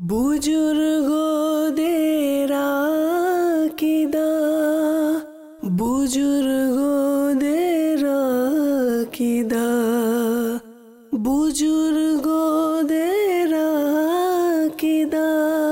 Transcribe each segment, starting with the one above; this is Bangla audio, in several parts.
বুজুর্গদের আকিদা, বুজুর্গদের আকিদা, বুজুর্গদের আকিদা,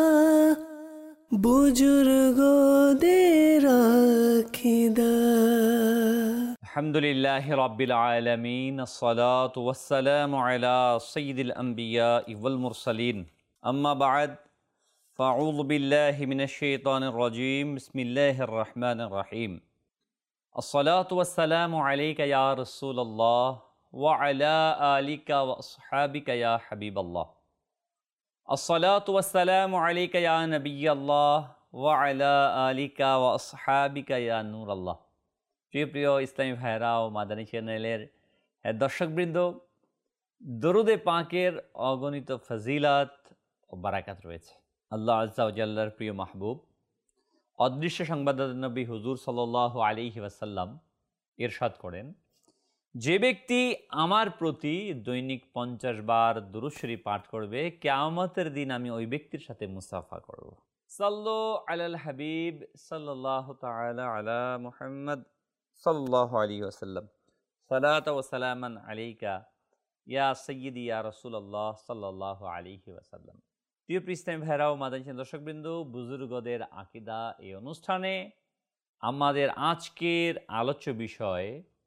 বুজুর্গদের আকিদা। আলহামদুলিল্লাহি রাব্বিল আলামিন, আসসালাতু ওয়াসসালামু আলা সাইয়্যিদিল আমবিয়াই ওয়াল মুরসালিন, আম্মা বা'দ, ফাআউযু বিল্লাহি মিনাশ শাইতানির রাজীম, বিসমিল্লাহির রহমানির রহিম। আসসালাতু ওয়াসসালামু আলাইকা ইয়া রাসূলুল্লাহ ওয়া আলা আলিকা ওয়া আসহাবিকা ইয়া হাবিবাল্লাহ। আসসালাতু ওয়াসসালামু আলাইকা ইয়া নবিয়াল্লাহ ওয়া আলা আলিকা ওয়া আসহাবিকা ইয়া নূরাল্লাহ। প্রিয় প্রিয় ইসলামী ভাইরা ও মাদানী চ্যানেলের দর্শকবৃন্দ, দরুদে পাকের অগণিত ফজিলাত ও বারাকাত রয়েছে। আল্লাহ আজ্জা ওয়া জাল্লার প্রিয় মাহবুব অদৃশ্য সংবাদদাতা নবী হুজুর সাল্লাল্লাহু আলাইহি ওয়াসাল্লাম ইরশাদ করেন, যে ব্যক্তি আমার প্রতি দৈনিক 50 বার দুরূদ শরীফ পাঠ করবে, কিয়ামতের দিন আমি ওই ব্যক্তির সাথে মুসাফা করব। সাল্লু আলাল হাবিব সাল্লাল্লাহু তাআলা আলা মুহাম্মদ সাল্লাল্লাহু আলাইহি ওয়াসাল্লাম। সালাতু ওয়া সালামান আলাইকা ইয়া সাইয়্যিদি ইয়া রাসূলুল্লাহ সাল্লাল্লাহু আলাইহি ওয়াসাল্লাম। প্রিয় ইসলামী ভাইরা ও মাদানী দর্শকবৃন্দ, বুজুর্গদের আকীদা এই অনুষ্ঠানে আমাদের আজকের আলোচ্য বিষয়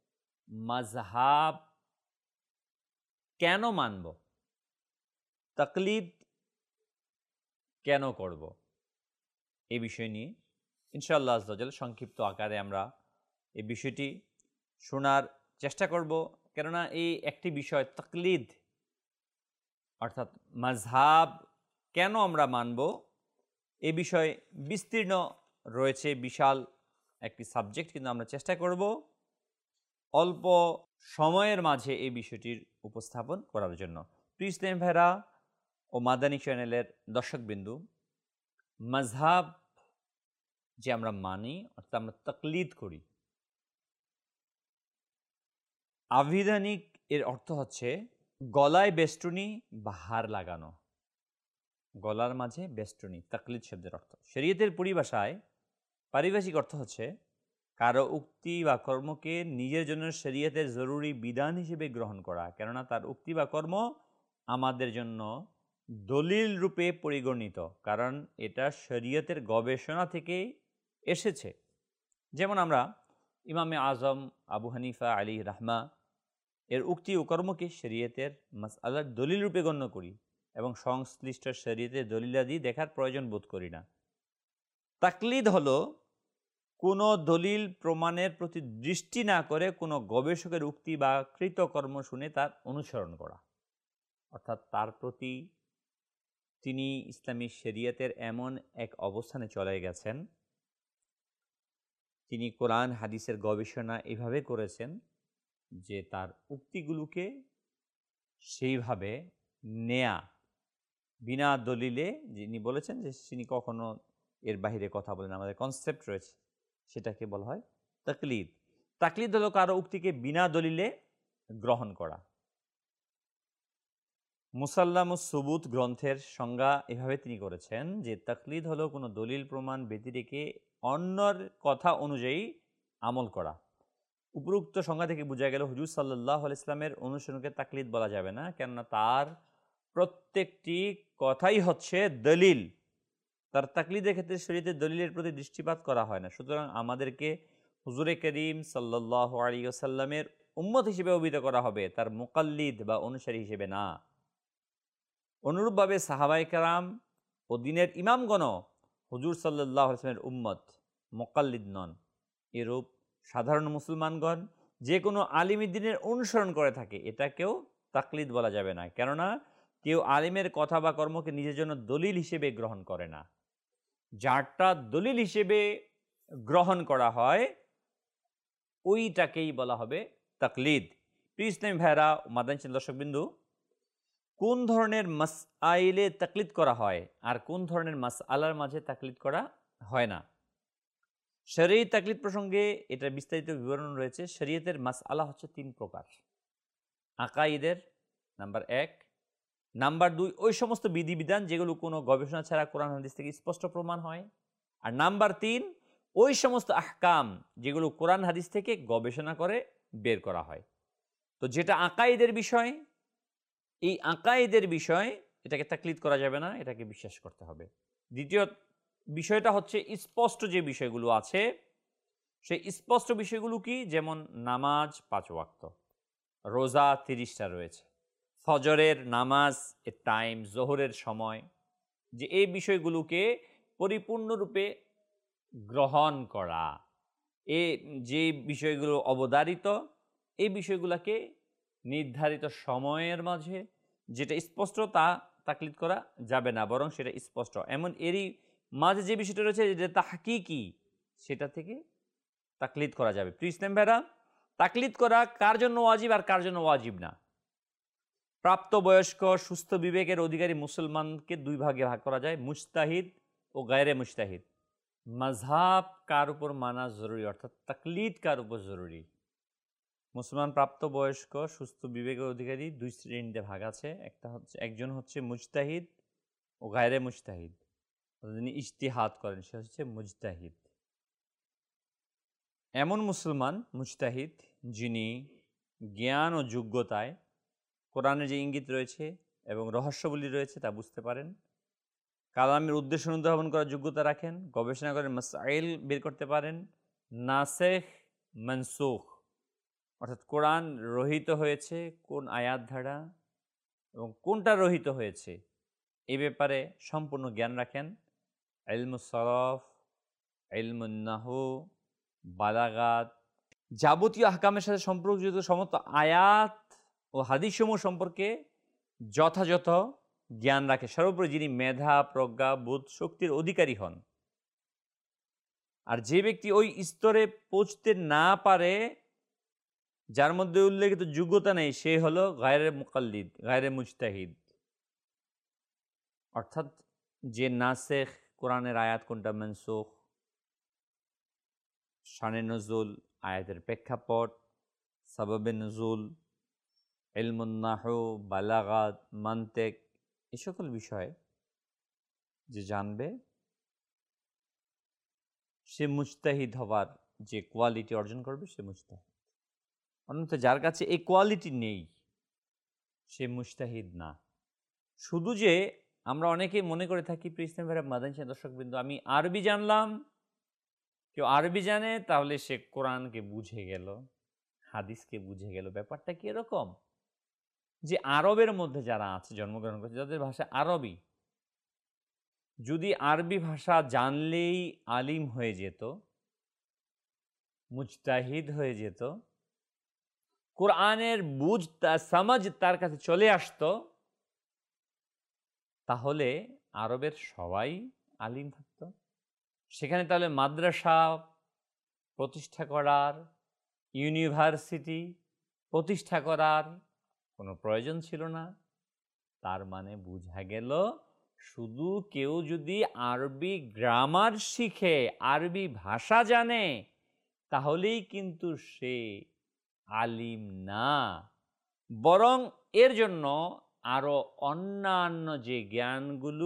মাযহাব কেন মানব, তাকলিদ কেন করব, এই বিষয় নিয়ে ইনশাআল্লাহ আজ্জা ওয়া জাল সংক্ষিপ্ত আকারে আমরা এই বিষয়টি শোনার চেষ্টা করব। কেননা এই একটি বিষয় তাকলিদ অর্থাৎ মাযহাব কেন আমরা মানব, এ বিষয়ে বিস্তীর্ণ রয়েছে, বিশাল একটি সাবজেক্ট, কিন্তু আমরা চেষ্টা করব অল্প সময়ের মাঝে এই বিষয়টির উপস্থাপন করার জন্য। প্রিয় ইসলামী ভাইরা ও মাদানী চ্যানেলের দর্শকবিন্দু, মাযহাব যে আমরা মানি অর্থাৎ আমরা তাকলিদ করি, আবিধানিক এর অর্থ হচ্ছে গলায় বেষ্টনী বা হার লাগানো, গলার মাঝে বেষ্টনী তাকলিদ শব্দের অর্থ। শরীয়তের পরিভাষায় পারিভাষিক অর্থ হচ্ছে কারো উক্তি বা কর্মকে নিজের জন্য শরীয়তের জরুরি বিধান হিসেবে গ্রহণ করা, কেননা তার উক্তি বা কর্ম আমাদের জন্য দলিল রূপে পরিগণিত, কারণ এটা শরীয়তের গবেষণা থেকে এসেছে। যেমন আমরা ইমামে আজম আবু হানিফা আলী রাহমা এর উক্তি ও কর্মকে শরীয়তের মাসআলার দলিল রূপে গণ্য করি এবং সংশ্লিষ্ট শরীয়তের দলিলাদি দেখার প্রয়োজন বোধ করি না। তাকলিদ হলো কোনো দলিল প্রমাণের প্রতি দৃষ্টি না করে কোনো গবেষকের উক্তি বা কৃতকর্ম শুনে তার অনুসরণ করা, অর্থাৎ তার প্রতি তিনি ইসলামী শরীয়তের এমন এক অবস্থানে চলে গেছেন, তিনি কোরআন হাদিসের গবেষণা এভাবে করেছেন যে তার উক্তিগুলোকে সেইভাবে নেয়া, বিনা দলিলে যিনি বলেছেন যে তিনি কখনো এর বাহিরে কথা বলেন, আমাদের কনসেপ্ট রয়েছে, সেটাকে বলা হয় তাকলিদ। তাকলিদ হলো কারো উক্তিকে বিনা দলিলে গ্রহণ করা। মুসাল্লামুস সুবুত গ্রন্থের সংজ্ঞা এভাবে তিনি করেছেন যে তাকলিদ হলো কোনো দলিল প্রমাণ ব্যতি রেখে অন্যর কথা অনুযায়ী আমল করা। উপরোক্ত সংজ্ঞা থেকে বোঝা গেল হুজুর সাল্লাল্লাহু আলাইহি ওয়াসাল্লামের অনুসরণকে তাকলিদ বলা যাবে না, কেননা তার প্রত্যেকটি কথাই হচ্ছে দলিল। তার তাকলিদের ক্ষেত্রে শরীয়তের দলিলের প্রতি দৃষ্টিপাত করা হয় না। সুতরাং আমাদেরকে হুজুরে করিম সাল্লাল্লাহু আলাইহি ওয়াসাল্লামের উম্মত হিসেবে অভিহিত করা হবে, তার মুকাল্লিদ বা অনুসারী হিসেবে না। অনুরূপভাবে সাহাবায়ে কেরাম ও দ্বীনের ইমামগণ হুজুর সাল্লাল্লাহু আলাইহি ওয়াসাল্লামের উম্মত, মুকাল্লিদ নন। এরূপ সাধারণ মুসলমানগণ যে কোনো আলিম দ্বীনের অনুসরণ করে থাকে, এটাকেও তাকলিদ বলা যাবে না, কেননা কেউ আলিমের কথা বা কর্মকে নিজের জন্য দলিল হিসেবে গ্রহণ করে না। যারটা দলিল হিসেবে গ্রহণ করা হয় ওইটাকেই বলা হবে তাকলিদ। প্রিয় ইসলামী ভাইরা ও মাদানী চ্যানেল দর্শকবিন্দু, কোন ধরনের মাসআইলে তাকলিদ করা হয় আর কোন ধরনের মাসআলার মাঝে তাকলিদ করা হয় না, শরীয়ত তাকলিদ প্রসঙ্গে এটা বিস্তারিত বিবরণ রয়েছে। শরীয়তের মাসআলা হচ্ছে 3 প্রকার। আকাইদের নাম্বার 1, নাম্বার 2, ওই সমস্ত বিধিবিধান যেগুলো কোনো গবেষণা ছাড়া কোরআন হাদিস থেকে স্পষ্ট প্রমাণ হয়। আর নাম্বার 3, ওই সমস্ত আহকাম যেগুলো কোরআন হাদিস থেকে গবেষণা করে বের করা হয়। তো যেটা আকাইদের বিষয়, এই আকাইদের বিষয়, এটাকে তাকলিদ করা যাবে না, এটাকে বিশ্বাস করতে হবে। দ্বিতীয় বিষয়টা হচ্ছে স্পষ্ট যে বিষয়গুলো আছে, সেই স্পষ্ট বিষয়গুলো কি? যেমন নামাজ 5 ওয়াক্ত, রোজা 30টা রয়েছে, ফজরের নামাজ এর টাইম, জোহরের সময়, যে এই বিষয়গুলোকে পরিপূর্ণরূপে গ্রহণ করা, যে বিষয়গুলো অবধারিত, এই বিষয়গুলোকে নির্ধারিত সময়ের মাঝে যেটা স্পষ্ট তা তাকলিদ করা যাবে না, বরং সেটা স্পষ্ট এমন এরই মাঝে যে বিষয়টা রয়েছে যেটা তাহকিকি, সেটা থেকে তাকলিদ করা যাবে। প্রিয় ইসলাম ভাইরা, তাকলিদ করা কার জন্য ওয়াজিব আর কার জন্য ওয়াজিব না? প্রাপ্তবয়স্ক সুস্থ বিবেকের অধিকারী মুসলমানকে 2 ভাগে ভাগ করা যায়, মুজতাহিদ ও গায়রে মুজতাহিদ। মাযহাব কার উপর মানা জরুরি, অর্থাৎ তাকলিদ কার উপর জরুরি? মুসলমান প্রাপ্তবয়স্ক সুস্থ বিবেকের অধিকারী 2 শ্রেণীতে ভাগ আছে। একজন হচ্ছে মুজতাহিদ ও গায়রে মুজতাহিদ, যিনি ইজতিহাদ করেন, সে হচ্ছে মুজতাহিদ। এমন মুসলমান মুজতাহিদ যিনি জ্ঞান ও যোগ্যতায় কোরআনে যে ইঙ্গিত রয়েছে এবং রহস্যবলী রয়েছে তা বুঝতে পারেন, কালামের উদ্দেশ্য অনুধাবন করার যোগ্যতা রাখেন, গবেষণা করে মাসাইল বের করতে পারেন, নাসেখ মনসুখ, অর্থাৎ কোরআন রহিত হয়েছে কোন আয়াত ধারা এবং কোনটা রহিত হয়েছে এই ব্যাপারে সম্পূর্ণ জ্ঞান রাখেন, ইলমুস সরফ, ইলমুন নাহু, বালাগাত, যাবতীয় আহকামের সাথে সম্পর্কযুক্ত সমস্ত আয়াত ও হাদিসসমূহ সম্পর্কে যথাযথ জ্ঞান রাখে। সর্বোপরি যিনি মেধা, প্রজ্ঞা, বোধ শক্তির অধিকারী হন। আর যে ব্যক্তি ওই স্তরে পৌঁছতে না পারে, যার মধ্যে উল্লেখিত যোগ্যতা নেই, সে হলো গায়রে মুকাল্লিদ, গায়রে মুজতাহিদ, অর্থাৎ যে নাসেখ, কোরআনের আয়াত কোনটা মনসুখ, শানে নজুল, আয়াতের প্রেক্ষাপট, সাবাবে নজুল, ইলমুন নাহু, বালাগাত, মান্তেক, এই সকল বিষয়ে যে জানবে, সে মুজতাহিদ হবার যে কোয়ালিটি অর্জন করবে, সে মুজতাহিদ। অন্যথা যার কাছে এই কোয়ালিটি নেই, সে মুজতাহিদ না। শুধু যে আমরা অনেকেই মনে করে থাকি, প্রিয় ইসলামী ভাইরা, মাদানী দর্শকবৃন্দ, আমি আরবি জানলাম, কেউ আরবি জানে তাহলে সে কোরআনকে বুঝে গেল, হাদিসকে বুঝে গেল। ব্যাপারটা কি এরকম যে আরবের মধ্যে যারা আছে, জন্মগ্রহণ করছে, যাদের ভাষা আরবি, যদি আরবি ভাষা জানলেই আলিম হয়ে যেত, মুজতাহিদ হয়ে যেত, কোরআনের বুঝ সমাজ তার কাছে চলে আসতো, তাহলে আরবের সবাই আলিম থাকত। সেখানে তাহলে মাদ্রাসা প্রতিষ্ঠা করার, ইউনিভার্সিটি প্রতিষ্ঠা করার কোনো প্রয়োজন ছিল না। তার মানে বোঝা গেল, শুধু কেউ যদি আরবি গ্রামার শিখে, আরবি ভাষা জানে, তাহলেই কিন্তু সে আলিম না, বরং এর জন্য আরো অন্যান্য যে জ্ঞানগুলো,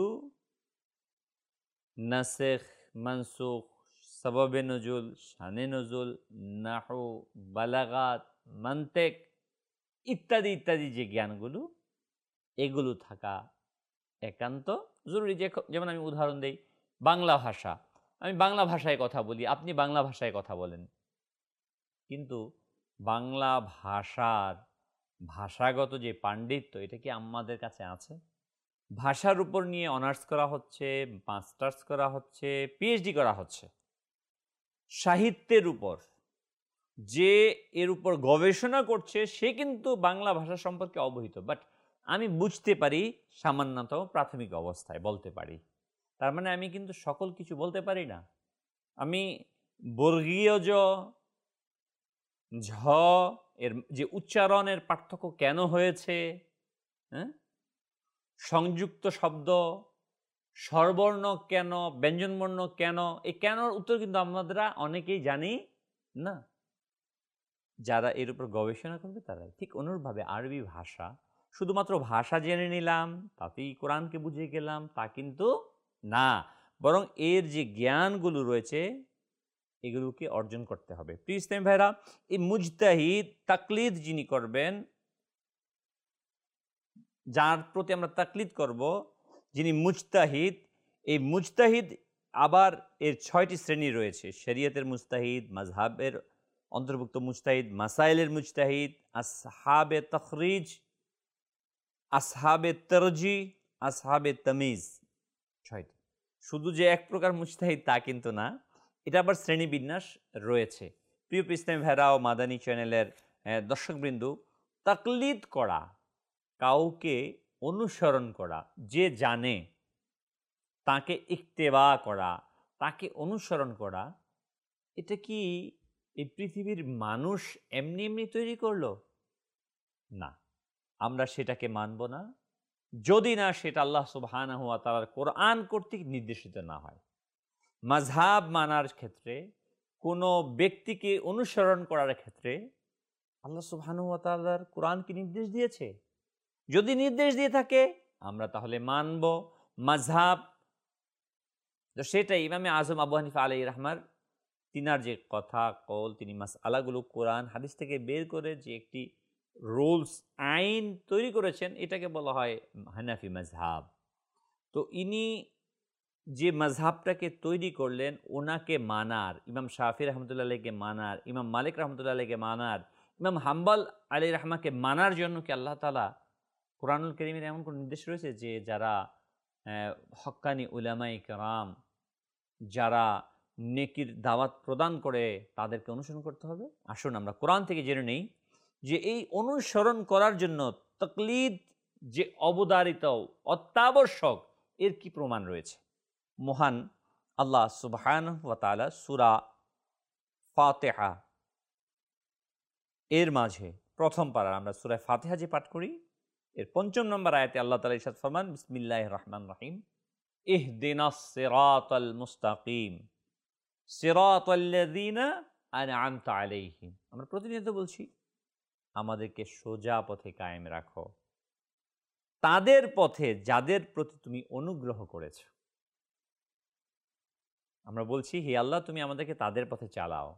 নাসেখ, মানসুখ, সাবাবে নজুল, শানে নজুল, নাহু, বালাগাত, মান্তেক ইত্যাদি ইত্যাদি যে জ্ঞানগুলো, এগুলো থাকা একান্ত জরুরি। যেমন আমি উদাহরণ দেই, বাংলা ভাষা, আমি বাংলা ভাষায় কথা বলি, আপনি বাংলা ভাষায় কথা বলেন, কিন্তু বাংলা ভাষার ভাষাগত যে পাণ্ডিত্য, এটা কি আমাদের কাছে আছে? ভাষার উপর নিয়ে অনার্স করা হচ্ছে, মাস্টার্স করা হচ্ছে, পিএইচডি করা হচ্ছে। সাহিত্যের উপর যে এর উপর গবেষণা করছে, সে কিন্তু বাংলা ভাষা সম্পর্কে অবহিত, বাট আমি বুঝতে পারি সামান্যতম প্রাথমিক অবস্থায়, বলতে পারি। তার মানে আমি কিন্তু সকল কিছু বলতে পারি না। আমি বর্গীয় জ, ঝ এর যে উচ্চারণের পার্থক্য কেন হয়েছে, হ্যাঁ, সংযুক্ত শব্দ, স্বরবর্ণ কেন, ব্যঞ্জনবর্ণ কেন, এই কেনর উত্তর কিন্তু আমরা অনেকেই জানি না। যারা এর উপর গবেষণা করবে তারাই। ঠিক অনুরূপভাবে আরবি ভাষা শুধুমাত্র ভাষা জেনে নিলাম তাতেই কোরআনকে বুঝে গেলাম তা কিন্তু না, বরং এর যে জ্ঞানগুলো রয়েছে এগুলোকে অর্জন করতে হবে। প্রিয় ইসলামী ভাইরা, এই মুজতাহিদ তাকলিদ যিনি করবেন, যার প্রতি আমরা তাকলিদ করব, যিনি মুজতাহিদ, এই মুজতাহিদ আবার এর 6টি শ্রেণী রয়েছে। শরীয়তের মুজতাহিদ, মাযহাবের অন্তর্ভুক্ত মুজতাহিদ, মাসাইলের মুজতাহিদ, আসহাবে তখরিজ, আসহাবে তরজি, আসহাবে তামিজ, 6টি। শুধু যে এক প্রকার মুজতাহিদ তা কিন্তু না, এটা আবার শ্রেণীবিন্যাস রয়েছে। প্রিয় ইসলামী ভাইরা ও মাদানী চ্যানেলের দর্শকবৃন্দ, তাকলিদ করা, কাউকে অনুসরণ করা, যে জানে তাকে ইক্তেবা করা, তাকে অনুসরণ করা, এটা কি এই পৃথিবীর মানুষ এমনি এমনি তৈরি করলো? না, আমরা সেটাকে মানব না যদি না সেটা আল্লাহ সুবহানাহু ওয়া তাআলার কোরআন কর্তৃক নির্দেশিত না হয়। মাযহাব মানার ক্ষেত্রে, কোনো ব্যক্তিকে অনুসরণ করার ক্ষেত্রে আল্লাহ সুবহানাহু ওয়া তাআলার কোরআন কি নির্দেশ দিয়েছে? যদি নির্দেশ দিয়ে থাকে আমরা তাহলে মানব। মাযহাব, তো সেটাই ইমামে আজম আবু হানিফা আলাইহির রাহমার তিনার যে কথা কল, তিনি মাসআলাগুলো কোরআন হাদিস থেকে বের করে যে একটি রুলস আইন তৈরি করেছেন, এটাকে বলা হয় হানাফি মাযহাব। তো ইনি যে মাযহাবটাকে তৈরি করলেন, ওনাকে মানার, ইমাম শাফি রহমতুল্লাহ আলাইহিকে মানার, ইমাম মালিক রহমতুল্লাহ আলাইহিকে মানার, ইমাম হাম্বল আলাইহির রাহমাকে মানার জন্য কি আল্লাহ তাআলা কোরআনুল কারীমের এমন কোন নির্দেশ রয়েছে যে যারা হক্কানি উলামায়ে কেরাম, যারা নেকির দাওয়াত প্রদান করে তাদেরকে অনুসরণ করতে হবে? আসুন আমরা কোরআন থেকে জেনে নেই যে এই অনুসরণ করার জন্য তাকলিদ যে অবধারিত, অত্যাবশ্যক, এর কি প্রমাণ রয়েছে। মহান আল্লাহ সুবহানাহু ওয়া তাআলা সূরা ফাতিহা এর মাঝে প্রথম পারা, আমরা সূরা ফাতিহা যে পাঠ করি এর ৫ম নম্বর আয়াতে আল্লাহ তাআলা ইরশাদ ফরমান, বিসমিল্লাহির রহমানির রহিম, ইহদিনাস সিরাতাল মুস্তাকিম সিরাতাল্লাযীনা আনআমতা আলাইহিম। আমরা প্রতিনিয়ত বলছি আমাদেরকে সোজা পথে কায়েম রাখো, তাদের পথে যাদের প্রতি তুমি অনুগ্রহ করেছ। আমরা বলছি হে আল্লাহ, তুমি আমাদেরকে তাদের পথে চালাও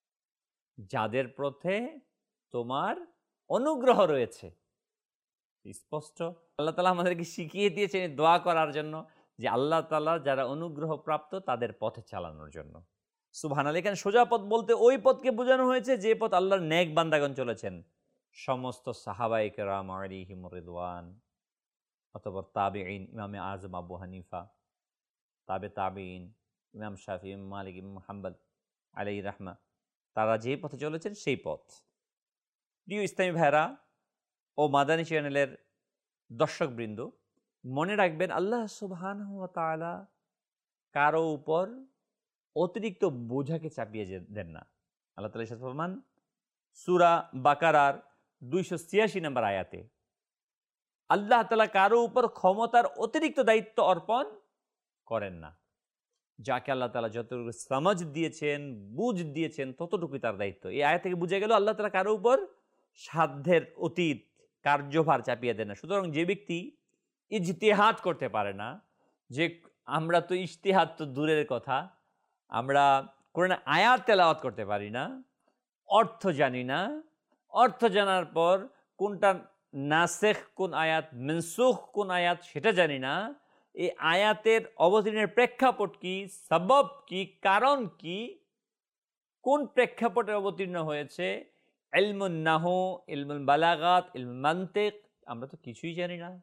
যাদের পথে তোমার অনুগ্রহ রয়েছে। স্পষ্ট আল্লাহ তাআলা আমাদেরকে শিখিয়ে দিয়েছেন দোয়া করার জন্য যে আল্লাহ তাআলা যারা অনুগ্রহ প্রাপ্ত তাদের পথে চালানোর জন্য। সুবহানাল্লাহ। এখানে সোজা পথ বলতে ওই পথকে বোঝানো হয়েছে যে পথ আল্লাহর নেক বান্দাগণ চলেছেন, সমস্ত সাহাবায়ে কেরাম আলাইহিমুর রিদওয়ান, অতঃপর তাবেঈন, ইমামে আজম আবু হানিফা, তাবেঈন, ইমাম শাফি, ইমাম মালিক, ইমাম হাম্বল আলাইহির রাহমা, তারা যে পথে চলেছেন সেই পথ। প্রিয় ইসলামী ভাইরা ও মাদানী চ্যানেলের দর্শকবৃন্দ, মনে রাখবেন আল্লাহ সুবহানাহু ওয়া তাআলা কারো উপর অতিরিক্ত বোঝাকে চাপিয়ে দেন না। আল্লাহ তাআলা ইরশাদ ফরমান সূরা বাকারার 286 নম্বর আয়াতে, আল্লাহ তাআলা কারো উপর ক্ষমতার অতিরিক্ত দায়িত্ব অর্পণ করেন না। যাকে আল্লাহ তাআলা যতটুকু সমাজ দিয়েছেন, বুঝ দিয়েছেন, ততটুকুই তার দায়িত্ব। এই আয়াত থেকে বুঝে গেল আল্লাহ তাআলা কারো উপর সাধ্যের অতীত কার্যভার চাপিয়ে দেন না। সুতরাং যে ব্যক্তি ইজতিহাদ করতে পারে না, যে আমরা তো ইজতিহাদ তো দূরের কথা, আমরা কোরআনের আয়াত তেলাওয়াত করতে পারি না, অর্থ জানি না, অর্থ জানার পর কোনটা নাসেখ কোন আয়াত, মনসুখ কোন আয়াত সেটা জানি না, এই আয়াতের অবতীর্ণের প্রেক্ষাপট কি, সবব কি, কারণ কি, কোন প্রেক্ষাপটে অবতীর্ণ হয়েছে, ইলমুন নাহু, ইলমুল বালাগাত, ইলমুল মানতিক, আমরা তো কিছুই জানি না।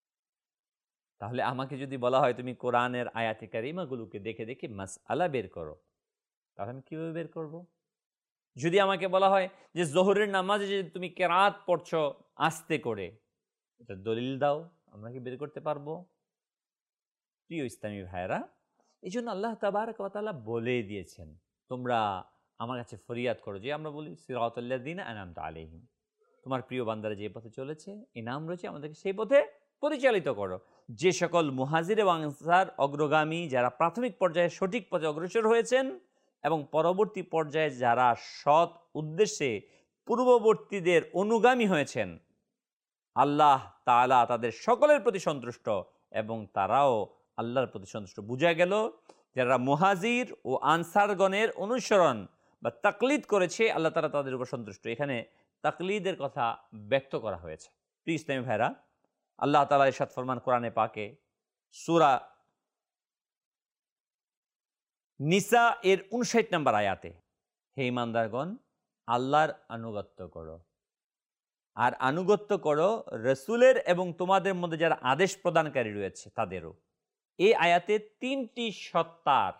তাহলে আমাকে যদি বলা হয় তুমি কোরআনের আয়াতে কারিমাগুলোকে দেখে দেখে মাসআলা বের করো, তাহলে আমি কিভাবে বের করব? যদি আমাকে বলা হয় যে যোহরের নামাজে যে তুমি কেরাত পড়ছো আস্তে করে, এটা দলিল দাও, আমরা কি বের করতে পারবো? প্রিয় ইসলামী ভাইরা, এই জন্য আল্লাহ তাবারক ওয়া তাআলা বলে দিয়েছেন তোমরা আমার কাছে ফরিয়াদ করো, যে আমরা বলি সিরাতাল্লাযীনা আনআমতা আলাইহিম, তোমার প্রিয় বান্দারা যে পথে চলেছে, ইনাম রয়েছে, আমাদেরকে সেই পথে পরিচালিত করো। যে সকল মুহাজির এবং আনসার অগ্রগামী, যারা প্রাথমিক পর্যায়ে সঠিক পথে অগ্রসর হয়েছেন এবং পরবর্তী পর্যায়ে যারা সৎ উদ্দেশ্যে পূর্ববর্তীদের অনুগামী হয়েছেন, আল্লাহ তাআলা তাদের সকলের প্রতি সন্তুষ্ট এবং তারাও আল্লাহর প্রতি সন্তুষ্ট। বোঝা গেল যারা মুহাজির ও আনসারগণের অনুসরণ বা তাকলিদ করেছে আল্লাহ তাআলা তাদের উপর সন্তুষ্ট। এখানে তাকলিদের কথা ব্যক্ত করা হয়েছে। প্রিয় ইসলামী ভাইরা, আল্লাহ তাআলা ইরশাদ ফরমান কোরআনে পাকে সূরা নিসা এর 59 নম্বর আয়াতে, হে ঈমানদারগণ আল্লাহর আনুগত্য করো, আর আনুগত্য করো রসুলের এবং তোমাদের মধ্যে যারা আদেশ প্রদানকারী রয়েছে তাদেরও। এই আয়াতে 3টি সত্তার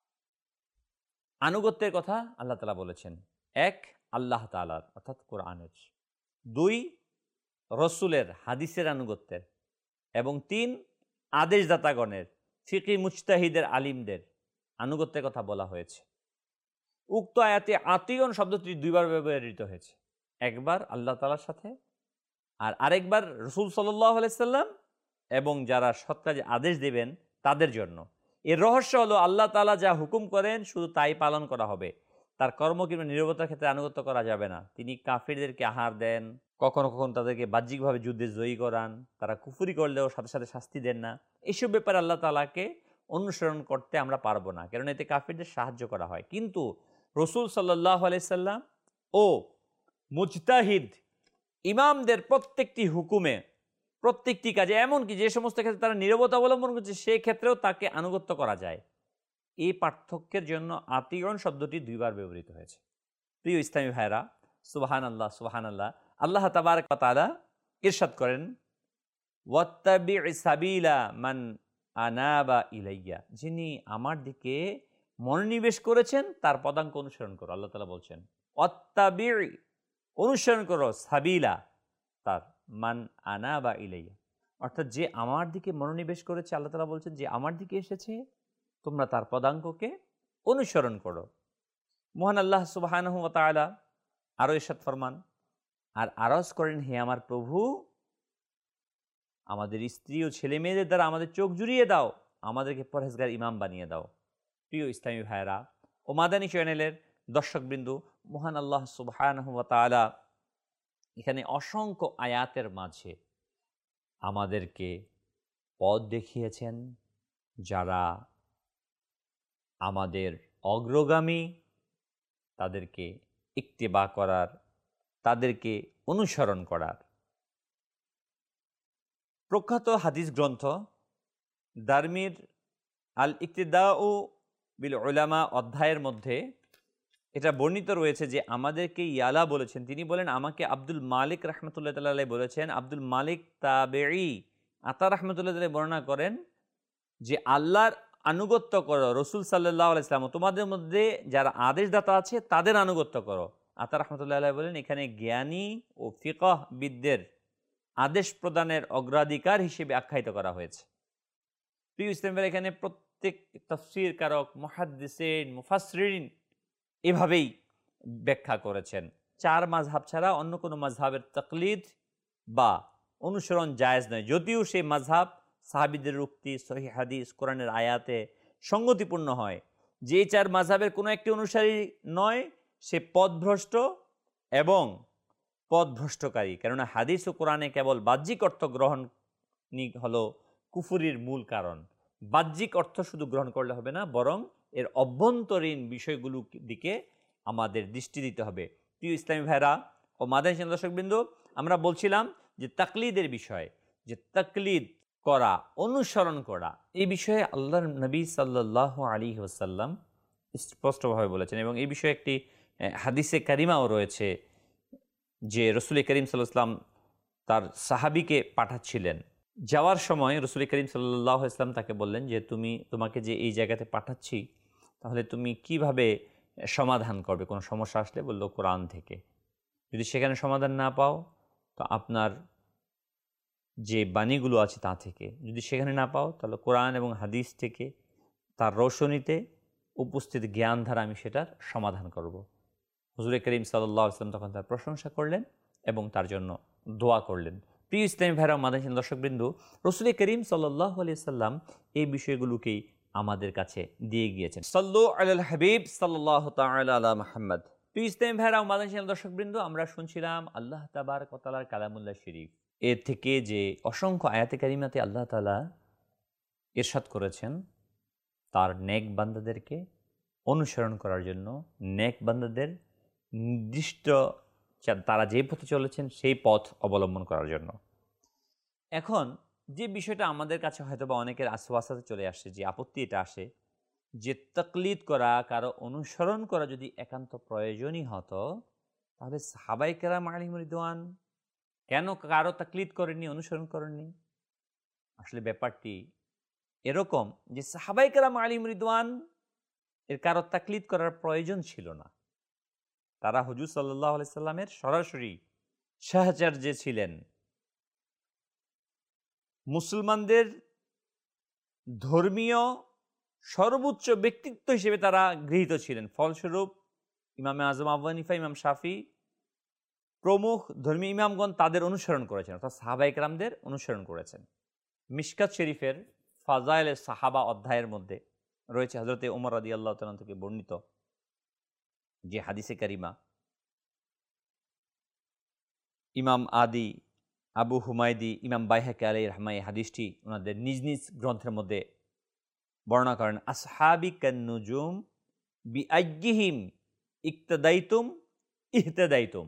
আনুগত্যের কথা আল্লাহ তাআলা বলেছেন। 1 আল্লাহ তাআলার অর্থাৎ কোরআনের, 2 রসুলের হাদিসের আনুগত্যের, এবং 3 আদেশদাতাগণের ফিকহি মুজতাহিদের আলিমদের আনুগত্যের কথা বলা হয়েছে। উক্ত আয়াতে আতিয়ন শব্দটি 2বার ব্যবহৃত হয়েছে, একবার আল্লাহ তাআলার সাথে আর আরেকবার রাসূল সাল্লাল্লাহু আলাইহি সাল্লাম এবং যারা সৎ কাজে আদেশ দেবেন তাদের জন্য। এর রহস্য হলো আল্লাহ তাআলা যা হুকুম করেন শুধু তাই পালন করা হবে, তার কর্ম কিংবা নীরবতার ক্ষেত্রে আনুগত্য করা যাবে না। তিনি কাফিরদেরকে আহার দেন, কখনো কখনো তাদেরকে বাহ্যিকভাবে যুদ্ধে জয়ী করান, তারা কুফরি করলেও সাথে সাথে শাস্তি দেন না। এইসব ব্যাপারে আল্লাহ তাআলাকে অনুসরণ করতে আমরা পারবো না, কারণ এতে কাফিরদের সাহায্য করা হয়। কিন্তু রাসূল সাল্লাল্লাহু আলাইহি সাল্লাম ও মুজতাহিদ ইমামদের প্রত্যেকটি হুকুমে, প্রত্যেকটি কাজে, এমনকি যে সমস্ত ক্ষেত্রে তারা নীরবতা অবলম্বন করছে সেই ক্ষেত্রেও তাকে আনুগত্য করা যায়। এই পার্থক্যের জন্য আতিয়ন শব্দটি 2বার ব্যবহৃত হয়েছে। প্রিয় ইসলামী ভাইরা, সুবহানাল্লাহ সুবহানাল্লাহ, আল্লাহ তাবারক ওয়া তাআলা ইরশাদ করেন ওয়াত্তাবি সাবিলা মান আনাবা ইলাইয়া, যিনি আমার দিকে মনোনিবেশ করেছেন তার পদাঙ্ক অনুসরণ করো। আল্লাহ তাআলা বলছেন ওয়াত্তাবি, অনুসরণ করো, সাবিলা তার, মান আনাবা ইলাইয়া, অর্থাৎ যে আমার দিকে মনোনিবেশ করেছে। আল্লাহ তাআলা বলছেন যে আমার দিকে এসেছে তোমরা তার পদাঙ্ককে অনুসরণ করো। মহান আল্লাহ সুবহানাহু ওয়া তাআলা আরো ইরশাদ ফরমান, আর আরজ করেন হে আমার প্রভু, আমাদের স্ত্রী ও ছেলে মেয়েদের দ্বারা আমাদের চোখ জুড়িয়ে দাও, আমাদেরকে পরহেজগার ইমাম বানিয়ে দাও। প্রিয় ইসলামী ভাইরা ও মাদানী চ্যানেলের দর্শকবৃন্দু, মহান আল্লাহ সুবহানাহু ওয়া তাআলা এখানে অসংখ্য আয়াতের মাঝে আমাদেরকে পথ দেখিয়েছেন, যারা আমাদের অগ্রগামী তাদেরকে ইক্তেবা করার, তাদেরকে অনুসরণ করার। প্রখ্যাত হাদিস গ্রন্থ দারমির আল ইক্তিদাউ বিল উলামা অধ্যায়ের মধ্যে এটা বর্ণিত রয়েছে যে আমাদেরকে ইয়ালা বলেছেন, তিনি বলেন আমাকে আব্দুল মালিক রাহমাতুল্লাহ তাআলা আলাইহি বলেছেন। আব্দুল মালিক তাবেঈ আতা রাহমাতুল্লাহ তাআলা বর্ণনা করেন যে আল্লাহর আনুগত্য করো, রসুল সাল্লাল্লাহু আলাইহি ওয়াসাল্লাম তোমাদের মধ্যে যারা আদেশদাতা আছে তাদের আনুগত্য করো। আতা রাহমাতুল্লাহ আলাইহি বলেন এখানে জ্ঞানী ও ফিকহবিদদের আদেশ প্রদানের অগ্রাধিকার হিসেবে আখ্যায়িত করা হয়েছে। প্রিয় ইসলামীরা, এখানে প্রত্যেক তাফসীর কারক, মুহাদ্দিসিন, মুফাসসিরিন এভাবেই ব্যাখ্যা করেছেন। 4 মাযহাব ছাড়া অন্য কোনো মাযহাবের তাকলিদ বা অনুসরণ জায়েজ নয়, যদিও সেই মাযহাব সাহাবীদের উক্তি, সহিহ হাদিস, কোরআনের আয়াতে সঙ্গতিপূর্ণ হয়। যে 4 মাযহাবের কোনো একটি অনুসারী নয় সে পথভ্রষ্ট এবং পথভ্রষ্টকারী, কেননা হাদিস ও কোরআনে কেবল বাহ্যিক অর্থ গ্রহণ হলো কুফরির মূল কারণ। বাহ্যিক অর্থ শুধু গ্রহণ করলে হবে না, বরং এর অভ্যন্তরীণ বিষয়গুলোর দিকে আমাদের দৃষ্টি দিতে হবে। প্রিয় ইসলামী ভাইরা ও মাদানী দর্শকবৃন্দ, আমরা বলছিলাম যে তাকলিদের বিষয়, যে তাকলিদ করা, অনুসরণ করা, এই বিষয়ে আল্লাহর নবী সাল্লাল্লাহু আলাইহি ওয়াসাল্লাম স্পষ্টভাবে বলেছেন, এবং এই বিষয়ে একটি হাদিসে কারিমাও রয়েছে যে রসুল করিম সাল্লাল্লাহু আলাইহি ওয়াসাল্লাম তার সাহাবীকে পাঠাচ্ছিলেন। যাওয়ার সময় রসুল করিম সাল্লাল্লাহু আলাইহি ওয়াসাল্লাম তাকে বললেন যে তোমাকে যে এই জায়গাতে পাঠাচ্ছি, তাহলে তুমি কিভাবে সমাধান করবে কোনো সমস্যা আসলে? বলল কোরআন থেকে। যদি সেখানে সমাধান না পাও তো আপনার যে বাণীগুলো আছে তা থেকে, যদি সেখানে না পাও তাহলে কোরআন এবং হাদিস থেকে তার রৌশনীতে উপস্থিত জ্ঞান দ্বারা আমি সেটার সমাধান করব। হুজুর করিম সাল্লাল্লাহু আলাইহি ওয়াসাল্লাম তখন তার প্রশংসা করলেন এবং তার জন্য দোয়া করলেন। প্রিয় ইসলামী ভাইরা, মাদানী দর্শকবৃন্দ, রসুল করিম সাল্লাল্লাহু আলাইহি ওয়াসাল্লাম এই বিষয়গুলোকেই আমাদের কাছে দিয়ে গিয়েছেন। সাল্লু আলাল হাবিব সাল্লাল্লাহু তাআলা আলা মুহাম্মদ। প্রিয় ইসলামী ভাইরা, মাদানী দর্শকবৃন্দ, আমরা শুনছিলাম আল্লাহ তাবারক ওয়া তাআলার কালামুল্লাহ শরীফ। এর থেকে যে অসংখ্য আয়াতে কারিমাতে আল্লাহ তাআলা ইরশাদ করেছেন তার নেক বান্দাদেরকে অনুসরণ করার জন্য, নেক বান্দাদের নির্দিষ্ট তারা যে পথে চলেছেন সেই পথ অবলম্বন করার জন্য। এখন যে বিষয়টা আমাদের কাছে হয়তো বা অনেকের আশপাশে চলে আসে, যে আপত্তি এটা আসে যে তাকলিদ করা, কারো অনুসরণ করা যদি একান্ত প্রয়োজনই হতো তাহলে সাহাবায়ে কেরাম আলাইহিম রিদওয়ান কেন কারো তাকলিদ করেননি, অনুসরণ করেননি? আসলে ব্যাপারটি এরকম যে সাহাবায়ে কেরাম আলাইহিম রিদওয়ান এর কারো তাকলিদ করার প্রয়োজন ছিল না। তারা হুজুর সাল্লাল্লাহু আলাইহি সাল্লামের সরাসরি সাহচর্যে ছিলেন, মুসলমানদের ধর্মীয় সর্বোচ্চ ব্যক্তিত্ব হিসেবে তারা গৃহীত ছিলেন। ফলস্বরূপ ইমামে আজম আবু হানিফা, ইমাম শাফি প্রমুখ ধর্মীয় ইমামগণ তাদের অনুসরণ করেছেন, অর্থাৎ সাহাবায়ে কেরামদের অনুসরণ করেছেন। মিশকাত শরীফের ফাজায়েলে সাহাবা অধ্যায়ের মধ্যে রয়েছে হযরতে ওমর রাদিয়াল্লাহু তাআলা থেকে বর্ণিত যে হাদিসে কারিমা, ইমাম আদি, আবু হুমায়দি, ইমাম বাইহাকি আলাইহির রাহমাহ এই হাদিসটি ওনাদের নিজ নিজ গ্রন্থের মধ্যে বর্ণনা করেন। আসহাবি কান্নুজুম বিআইয়িহিম ইক্তাদাইতুম ইহতাদাইতুম,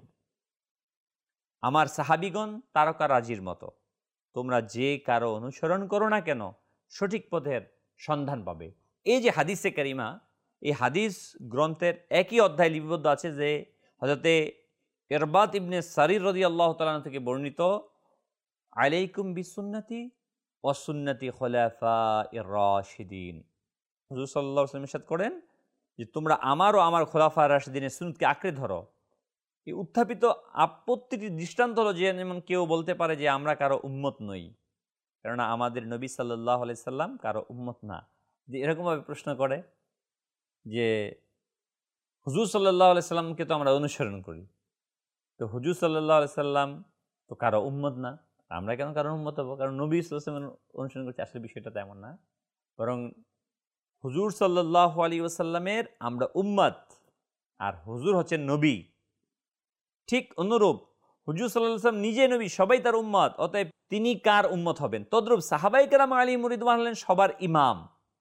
আমার সাহাবিগণ তারকা রাজির মতো, তোমরা যে কারো অনুসরণ করো না কেন সঠিক পথের সন্ধান পাবে। এই যে হাদিসে কারিমা, এই হাদিস গ্রন্থের একই অধ্যায় লিপিবদ্ধ আছে যে হযরতে ইরবাদ ইবনে সারির রাদিয়াল্লাহু তাআলা থেকে বর্ণিত, আলাইকুম বিসুন্নতি ওয়া সুন্নতি খুলাফায়ে রাশিদিন। হুজুর সাল্লাল্লাহু আলাইহি ওয়াসাল্লাম ইরশাদ করেন যে তোমরা আমার ও আমার খোলাফায়ে রাশিদিনের সুন্নতকে আঁকড়ে ধরো। এই উত্থাপিত আপত্তিটি দৃষ্টান্ত হলো যে যেমন কেউ বলতে পারে যে আমরা কারো উম্মত নই, কেননা আমাদের নবী সাল্লাল্লাহু আলাইহি সাল্লাম কারো উম্মত না। যে এরকমভাবে প্রশ্ন করে যে হুজুর সাল্লাল্লাহু আলাইহি সাল্লামকে তো আমরা অনুসরণ করি, তো হুজুর সাল্লাল্লাহু আলাইহি সাল্লাম তো কারো উম্মত না, আমরা কেন কারো উম্মত হবো? কারণ নবী সাল্লাল্লাহু আলাইহি ওয়াসাল্লাম অনুসরণ করছি। আসলে বিষয়টা তেমন না, বরং হুজুর সাল্লাল্লাহু আলাইহি ওয়াসাল্লামের আমরা উম্মত, আর হুজুর হচ্ছেন নবী। ঠিক অনুরূপ হুজুর সাল্লাল্লাহু আলাইহি ওয়াসাল্লাম নিজে নবী, সবাই তার উম্মত, অতএব তিনি কার উম্মত হবেন? তদ্রূপ সাহাবায়ে কেরাম আলাইহিম রিদওয়ান হলেন সবার ইমাম।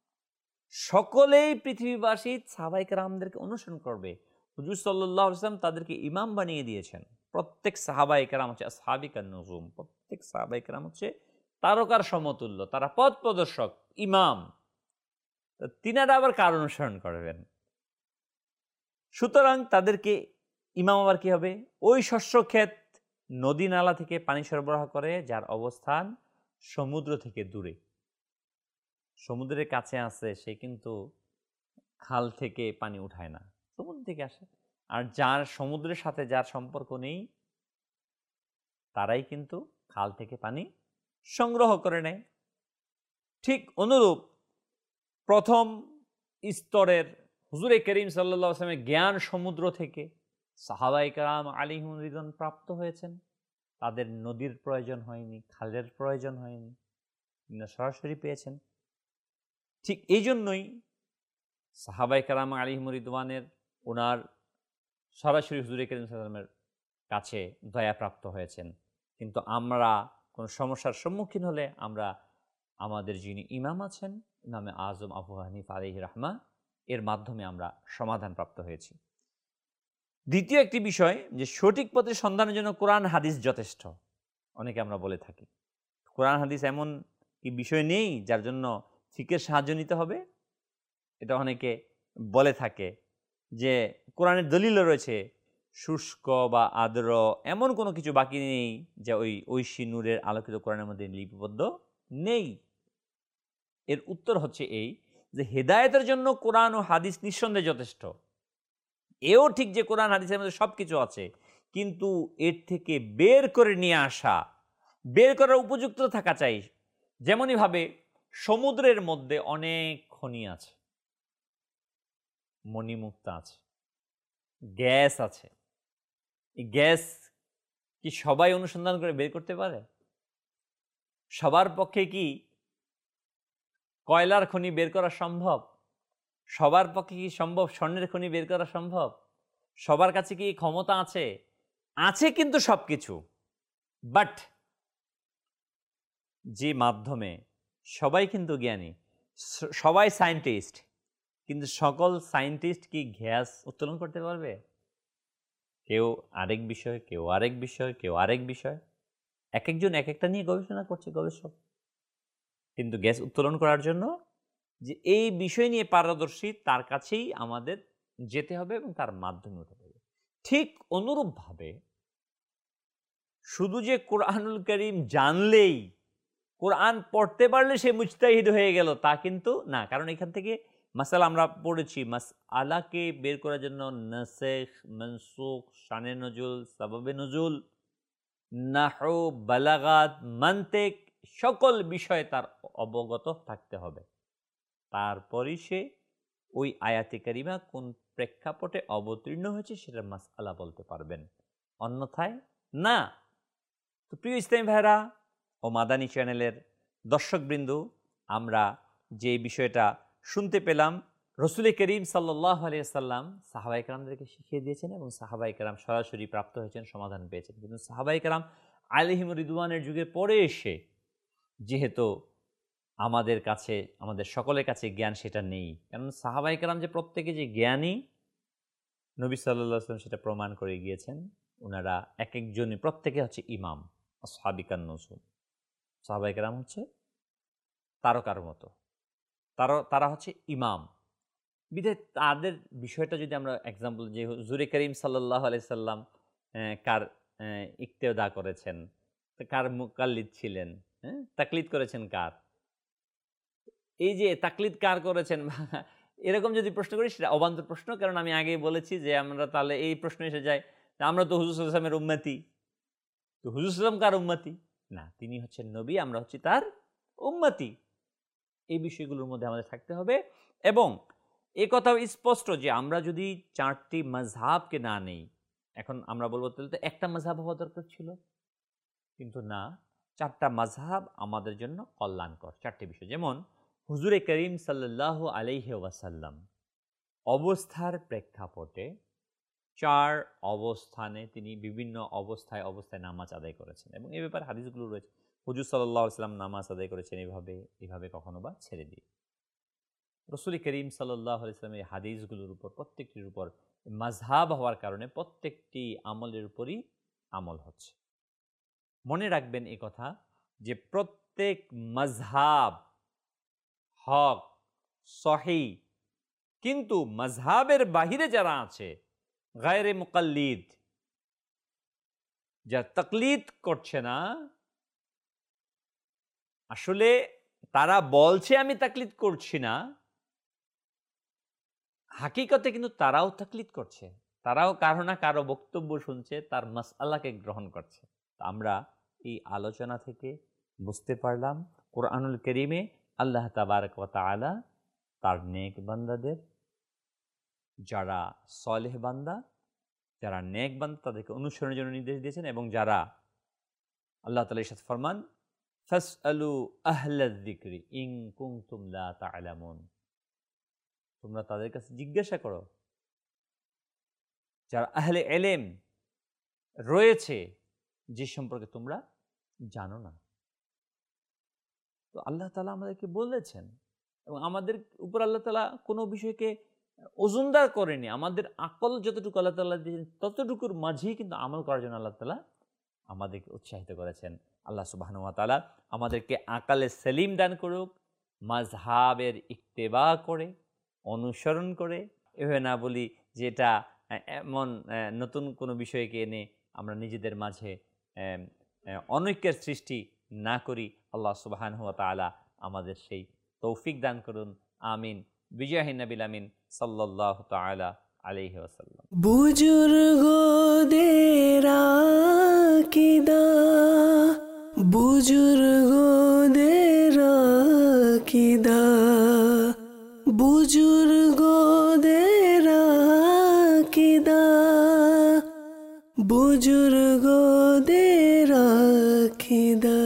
সকলেই পৃথিবীবাসী সাহাবায়ে কেরামদেরকে অনুসরণ করবে। হুজুর সাল্লাল্লাহু আলাইহি ওয়াসাল্লাম তাদেরকে ইমাম বানিয়ে দিয়েছেন। প্রত্যেক সাহাবায়ে কেরাম হচ্ছে আসহাবি কান-নুজুম, প্রত্যেক সাহাবায়ে কেরাম হচ্ছে তারকার সমতুল্য, তারা পথ প্রদর্শক, ইমাম। তিনারা আবার কার অনুসরণ করবেন? সুতরাং তাদেরকে ইমাম আবার কি হবে? ওই শস্যক্ষেত নদী নালা থেকে পানি সরবরাহ করে যার অবস্থান সমুদ্র থেকে দূরে, সমুদ্রের কাছে আছে সে কিন্তু খাল থেকে পানি উঠায় না, সমুদ্র থেকে আসে। আর যার সমুদ্রের সাথে যার সম্পর্ক নেই তারাই কিন্তু খাল থেকে পানি সংগ্রহ করে নেয়। ঠিক অনুরূপ প্রথম স্তরের হুজুরে করিম সাল্লাল্লাহু আলাইহি ওয়াসাল্লামের জ্ঞান সমুদ্র থেকে সাহাবায়ে কেরাম আলাইহিম রিদওয়ান প্রাপ্ত হয়েছেন। তাদের নদীর প্রয়োজন হয়নি, খালের প্রয়োজন হয়নি, সরাসরি পেয়েছেন। ঠিক এই জন্যই সাহাবায়ে কেরাম আলাইহিম রিদওয়ানের ওনার সরাসরি হুজুরে করিম সাল্লাল্লাহু আলাইহি ওয়াসাল্লামের কাছে দয়াপ্রাপ্ত হয়েছেন। কিন্তু আমরা কোনো সমস্যার সম্মুখীন হলে আমরা আমাদের যিনি ইমাম আছেন, ইমামে আজম আবু হানিফা আলাইহি রাহমাহ, এর মাধ্যমে আমরা সমাধান প্রাপ্ত হয়েছি। দ্বিতীয় একটি বিষয় যে সঠিক পথের সন্ধানের জন্য কোরআন হাদিস যথেষ্ট। অনেকে আমরা বলে থাকি কোরআন হাদিস এমন কি বিষয় নেই যার জন্য ফিকের সাহায্য নিতে হবে? এটা অনেকে বলে থাকে যে কোরআনের দলিল রয়েছে, শুষ্ক বা আর্দ্র এমন কোনো কিছু বাকি নেই যা ওই ঐশী নূরের আলোকিত কোরআনের মধ্যে লিপিবদ্ধ নেই। এর উত্তর হচ্ছে এই যে হেদায়েতের জন্য কোরআন ও হাদিস নিঃসন্দেহে যথেষ্ট। এও ঠিক যে কোরআন হাদিসের মধ্যে সব কিছু আছে, কিন্তু এর থেকে বের করে নিয়ে আসা, বের করার উপযুক্ত থাকা চাই। যেমনইভাবে সমুদ্রের মধ্যে অনেক খনি আছে, মণিমুক্তা আছে, গ্যাস আছে। এই গ্যাস কি সবাই অনুসন্ধান করে বের করতে পারে? সবার পক্ষে কি কয়লার খনি বের করা সম্ভব? সবার পক্ষে কি সম্ভব স্বর্ণের খনি বের করা সম্ভব? সবার কাছে কি ক্ষমতা আছে? আছে কিন্তু সবকিছু, বাট যে মাধ্যমে সবাই কিন্তু জ্ঞানী, সবাই সায়েন্টিস্ট, কিন্তু সকল সায়েন্টিস্ট কি গ্যাস উত্তোলন করতে পারবে? কেউ আরেক বিষয়, কেউ আরেক বিষয়, কেউ আরেক বিষয়, এক একজন এক একটা নিয়ে গবেষণা করছে গবেষক। কিন্তু গ্যাস উত্তোলন করার জন্য যে এই বিষয় নিয়ে পারদর্শী তার কাছেই আমাদের যেতে হবে এবং তার মাধ্যমে হতে হবে। ঠিক অনুরূপভাবে শুধু যে কোরআনুল কারীম জানলেই, কোরআন পড়তে পারলে সে মুজতাহিদ হয়ে গেল তা কিন্তু না। কারণ এখান থেকে মাসালা আমরা পড়েছি, মাসআলাকে বের করার জন্য নাসেখ, মনসুখ, শানে নজুল, সাবাবে নজুল, নাহু, বালাগাত, মান্তিক সকল বিষয়ে তার অবগত থাকতে হবে। তারপরই সে ওই আয়াতে কারিমা কোন প্রেক্ষাপটে অবতীর্ণ হয়েছে সেটার মাসআলা বলতে পারবেন, অন্যথায় না। তো প্রিয় ইসলামী ভাইরা ও মাদানী চ্যানেলের দর্শকবৃন্দ, আমরা যে বিষয়টা শুনতে পেলাম, রসুল করিম সাল্লাল্লাহু আলাইহি ওয়াসাল্লাম সাহাবায়ে কেরামদেরকে শিখিয়ে দিয়েছেন এবং সাহাবায়ে কেরাম সরাসরি প্রাপ্ত হয়েছেন, সমাধান পেয়েছেন। কিন্তু সাহাবায়ে কেরাম আলাইহিম রিদওয়ানের যুগের পরে এসে যেহেতু আমাদের কাছে, আমাদের সকলের কাছে জ্ঞান সেটা নেই, কারণ সাহাবায়ে কেরাম যে প্রত্যেকে যে জ্ঞানী, নবী সাল্লাল্লাহু আলাইহি ওয়াসাল্লাম সেটা প্রমাণ করে গিয়েছেন। ওনারা এক একজনই প্রত্যেকে হচ্ছে ইমাম, আসহাবিকান নজুম। সাহাবায়ে কেরাম হচ্ছে তারকার মতো, তারা হচ্ছে ইমাম। বিধায় তাদের বিষয়টা যদি আমরা এক্সাম্পল, যে হুজুরে করিম সাল্লাল্লাহু আলাইহি সাল্লাম কার ইক্তেদা করেছেন, কার মুকাল্লিদ ছিলেন, তাকলিদ করেছেন কার, এই যে তাকলিদ কার করেছেন, এরকম যদি প্রশ্ন করি সেটা অবান্তর প্রশ্ন। কারণ আমি আগেই বলেছি যে আমরা তাহলে এই প্রশ্ন এসে যায়, আমরা তো হুজুর সাল্লাল্লাহু আলাইহি ওয়াসাল্লামের উম্মতি, তো হুজুর সাল্লাল্লাহু আলাইহি ওয়াসাল্লাম কার উম্মতি? না, তিনি হচ্ছেন নবী, আমরা হচ্ছি তার উম্মতি। এই বিষয়গুলোর মধ্যে আমাদের থাকতে হবে। এবং এ কথাও স্পষ্ট যে আমরা যদি 4টি মাযহাবকে না নেই, এখন আমরা বলবো তাহলে তো একটা মাযহাব হওয়া দরকার ছিল, কিন্তু না, 4টা মাযহাব আমাদের জন্য কল্যাণকর। 4টি বিষয়, যেমন হুজুরে করিম সাল্লাল্লাহু আলাইহি ওয়াসাল্লাম অবস্থার প্রেক্ষাপটে 4 অবস্থানে তিনি বিভিন্ন অবস্থায় নামাজ আদায় করেছেন এবং এই ব্যাপারে হাদিসগুলো রয়েছে। হুজুর সাল্লাল্লাহু আলাইহি ওয়াসাল্লাম নামাজ আদায় করেছেন এভাবে কখনো বা ছেড়ে দিয়ে। রাসূল করিম সাল্লাল্লাহু আলাইহি ওয়াসাল্লামের এই হাদিসগুলোর উপর, প্রত্যেকটির উপর মাযহাব হওয়ার কারণে প্রত্যেকটি আমলের উপরই আমল হচ্ছে। মনে রাখবেন এই কথা যে প্রত্যেক মাযহাব হক, সহিহ, কিন্তু মাযহাবের বাহিরে যারা আছে, গায়রে মুকাল্লিদ, যারা তাকলিদ করছে না, আসলে তারা বলছে আমি তাকলিদ করছি না, হাকিকতে কিন্তু তারাও তাকলিদ করছে, তারাও কারো না কারো বক্তব্য শুনছে, তার মাসআলাকে গ্রহণ করছে। আমরা এই আলোচনা থেকে বুঝতে পারলাম কোরআনুল কারীমে আল্লাহ তাবারক ওয়া তাআলা তার নেক বান্দাদের, যারা সালেহ বান্দা, যারা নেক বান্দা, তাদেরকে অনুসরণের জন্য নির্দেশ দিয়েছেন। এবং যারা আল্লাহ তাআলা ইরশাদ ফরমান, ফাসআলু আহলায যিকরি ইন কুনতুম লা তা'লামুন, তোমরা তাদের কাছে জিজ্ঞাসা করো যারা আহলে ইলম রয়েছে, যে সম্পর্কে তোমরা জানো না। তো আল্লাহ তাআলা আমাদেরকে বলেছেন এবং আমাদের উপর আল্লাহ তাআলা কোনো বিষয়কে ওজনদার করেনি। আমাদের আকল যতটুকু আল্লাহ তাআলা দিয়েছেন ততটুকুর মাঝেই কিন্তু আমল করার জন্য আল্লাহ তাআলা আমাদেরকে উৎসাহিত করেছেন। আল্লাহ সুবহানাহু ওয়া তাআলা আমাদেরকে আকালে সেলিম দান করুক, মাযহাবের ইত্তেবা করে, অনুসরণ করে, এভাবে না বলি যে এটা এমন নতুন কোনো বিষয়কে এনে আমরা নিজেদের মাঝে অনৈক্যের সৃষ্টি না করি। আল্লাহ সুবহানাহু ওয়া তাআলা আমাদের সেই তৌফিক দান করুন। আমিন। বিজয়হিন নবিল আমিন সাল্লাল্লাহু তাআলা আলাইহি ওয়াসাল্লাম। বুজুর্গদের আকীদা, বুজুর্গদের আকীদা, বুজুর্গদের আকীদা, বুজুর্গদের আকীদা।